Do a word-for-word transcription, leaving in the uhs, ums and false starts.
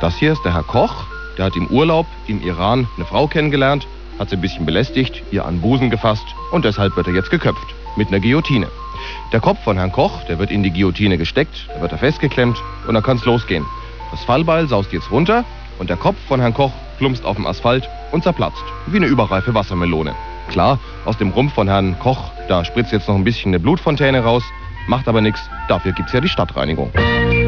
Das hier ist der Herr Koch. Der hat im Urlaub im Iran eine Frau kennengelernt, hat sie ein bisschen belästigt, ihr an den Busen gefasst und deshalb wird er jetzt geköpft. Mit einer Guillotine. Der Kopf von Herrn Koch, der wird in die Guillotine gesteckt, da wird er festgeklemmt und dann kann es losgehen. Das Fallbeil saust jetzt runter und der Kopf von Herrn Koch plumpst auf dem Asphalt und zerplatzt. Wie eine überreife Wassermelone. Klar, aus dem Rumpf von Herrn Koch, da spritzt jetzt noch ein bisschen eine Blutfontäne raus, macht aber nichts, dafür gibt's ja die Stadtreinigung.